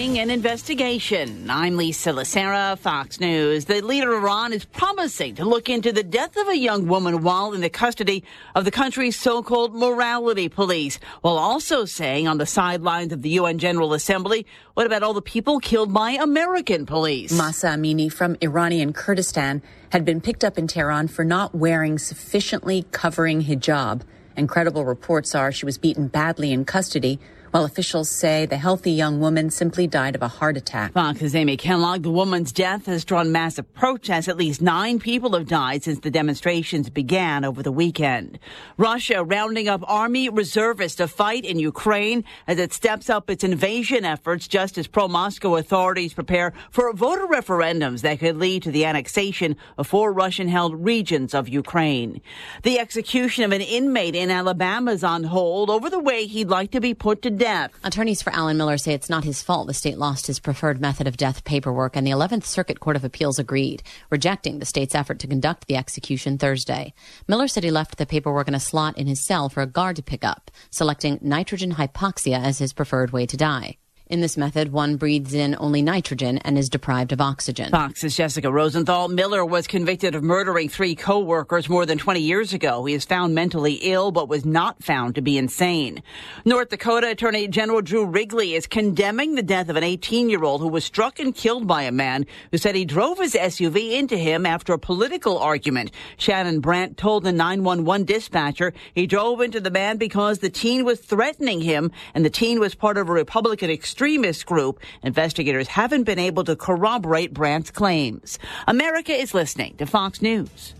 launching an investigation. I'm Lisa Lacera, Fox News. The leader of Iran is promising to look into the death of a young woman while in the custody of the country's so-called morality police, while also saying on the sidelines of the UN General Assembly, what about all the people killed by American police? Mahsa Amini from Iranian Kurdistan had been picked up in Tehran for not wearing sufficiently covering hijab. And credible reports are she was beaten badly in custody, while officials say the healthy young woman simply died of a heart attack. Fox's Amy Kellogg. The woman's death has drawn massive protests. At least 9 people have died since the demonstrations began over the weekend. Russia rounding up army reservists to fight in Ukraine as it steps up its invasion efforts, just as pro-Moscow authorities prepare for voter referendums that could lead to the annexation of 4 Russian-held regions of Ukraine. The execution of an inmate in Alabama is on hold over the way he'd like to be put to death. Attorneys for Alan Miller say it's not his fault the state lost his preferred method of death paperwork, and the 11th Circuit Court of Appeals agreed, rejecting the state's effort to conduct the execution Thursday. Miller said he left the paperwork in a slot in his cell for a guard to pick up, selecting nitrogen hypoxia as his preferred way to die. In this method, one breathes in only nitrogen and is deprived of oxygen. Fox's Jessica Rosenthal. Miller was convicted of murdering 3 co-workers more than 20 years ago. He is found mentally ill, but was not found to be insane. North Dakota Attorney General Drew Wrigley is condemning the death of an 18-year-old who was struck and killed by a man who said he drove his SUV into him after a political argument. Shannon Brandt told the 911 dispatcher he drove into the man because the teen was threatening him, and the teen was part of a Republican extremist group. Investigators haven't been able to corroborate Brandt's claims. America is listening to Fox News.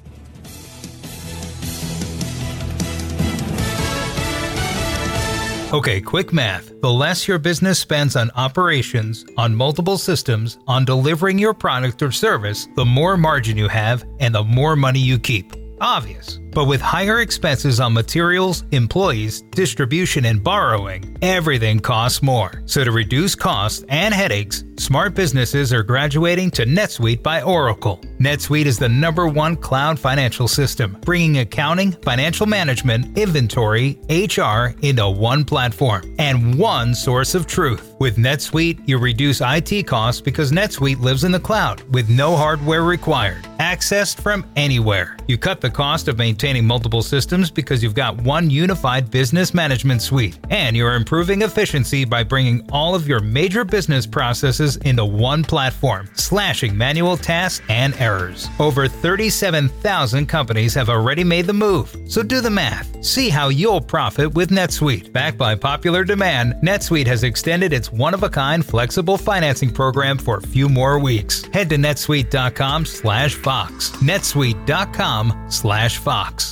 Okay, quick math. The less your business spends on operations, on multiple systems, on delivering your product or service, the more margin you have and the more money you keep. Obvious. But with higher expenses on materials, employees, distribution, and borrowing, everything costs more. So to reduce costs and headaches, smart businesses are graduating to NetSuite by Oracle. NetSuite is the #1 cloud financial system, bringing accounting, financial management, inventory, HR into one platform and one source of truth. With NetSuite, you reduce IT costs because NetSuite lives in the cloud with no hardware required, accessed from anywhere. You cut the cost of maintaining multiple systems because you've got one unified business management suite, and you're improving efficiency by bringing all of your major business processes into one platform, slashing manual tasks and errors. Over 37,000 companies have already made the move, so do the math. See how you'll profit with NetSuite. Backed by popular demand, NetSuite has extended its one-of-a-kind flexible financing program for a few more weeks. Head to netsuite.com/Fox. netsuite.com/Fox.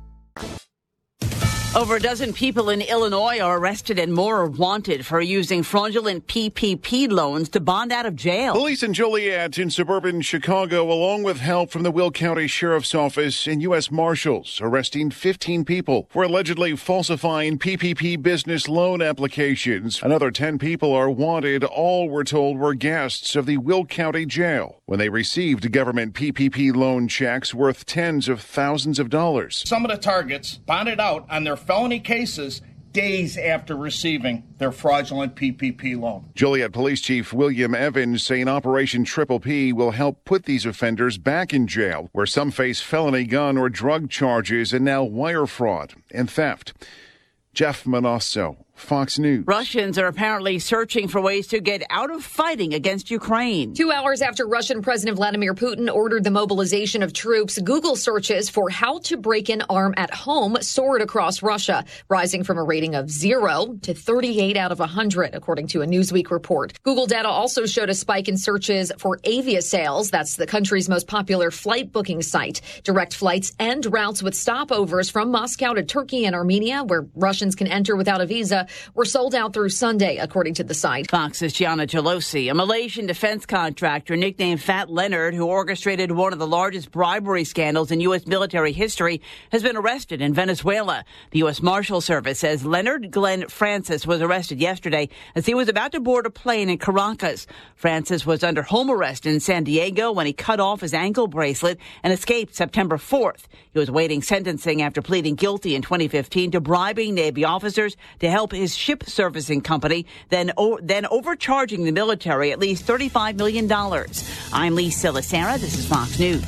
Over a dozen people in Illinois are arrested and more are wanted for using fraudulent PPP loans to bond out of jail. Police in Joliet in suburban Chicago, along with help from the Will County Sheriff's Office and U.S. Marshals, arresting 15 people for allegedly falsifying PPP business loan applications. Another 10 people are wanted. All, we're told, were guests of the Will County Jail when they received government PPP loan checks worth tens of thousands of dollars. Some of the targets bonded out on their felony cases days after receiving their fraudulent PPP loan. Joliet Police Chief William Evans saying Operation Triple P will help put these offenders back in jail, where some face felony gun or drug charges and now wire fraud and theft. Jeff Manasso, Fox News. Russians are apparently searching for ways to get out of fighting against Ukraine. 2 hours after Russian President Vladimir Putin ordered the mobilization of troops, Google searches for how to break an arm at home soared across Russia, rising from a rating of 0 to 38 out of 100, according to a Newsweek report. Google data also showed a spike in searches for Aviasales. That's the country's most popular flight booking site. Direct flights and routes with stopovers from Moscow to Turkey and Armenia, where Russians can enter without a visa, were sold out through Sunday, according to the site. Fox's Gianna Gelosi. A Malaysian defense contractor nicknamed Fat Leonard, who orchestrated one of the largest bribery scandals in U.S. military history, has been arrested in Venezuela. The U.S. Marshal Service says Leonard Glenn Francis was arrested yesterday as he was about to board a plane in Caracas. Francis was under home arrest in San Diego when he cut off his ankle bracelet and escaped September 4th. He was awaiting sentencing after pleading guilty in 2015 to bribing Navy officers to help his ship servicing company, then overcharging the military at least $35 million. I'm Lee Silasera. This is Fox News.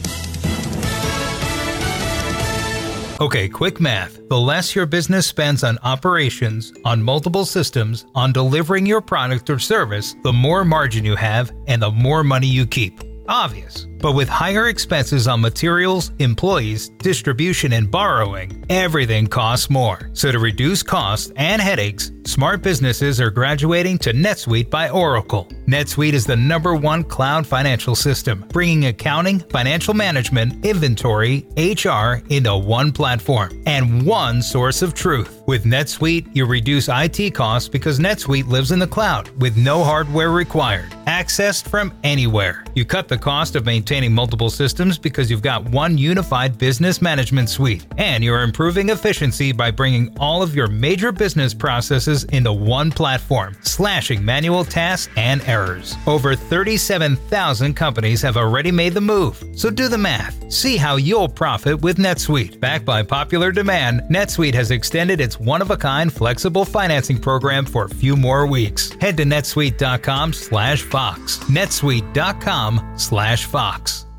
Okay, quick math. The less your business spends on operations, on multiple systems, on delivering your product or service, the more margin you have and the more money you keep. Obvious. But with higher expenses on materials, employees, distribution, and borrowing, everything costs more. So to reduce costs and headaches, smart businesses are graduating to NetSuite by Oracle. NetSuite is the #1 cloud financial system, bringing accounting, financial management, inventory, HR into one platform and one source of truth. With NetSuite, you reduce IT costs because NetSuite lives in the cloud with no hardware required, accessed from anywhere. You cut the cost of maintaining multiple systems because you've got one unified business management suite, and you're improving efficiency by bringing all of your major business processes into one platform, slashing manual tasks and errors. Over 37,000 companies have already made the move, so do the math. See how you'll profit with NetSuite. Backed by popular demand, NetSuite has extended its one-of-a-kind flexible financing program for a few more weeks. Head to netsuite.com/Fox. netsuite.com/Fox.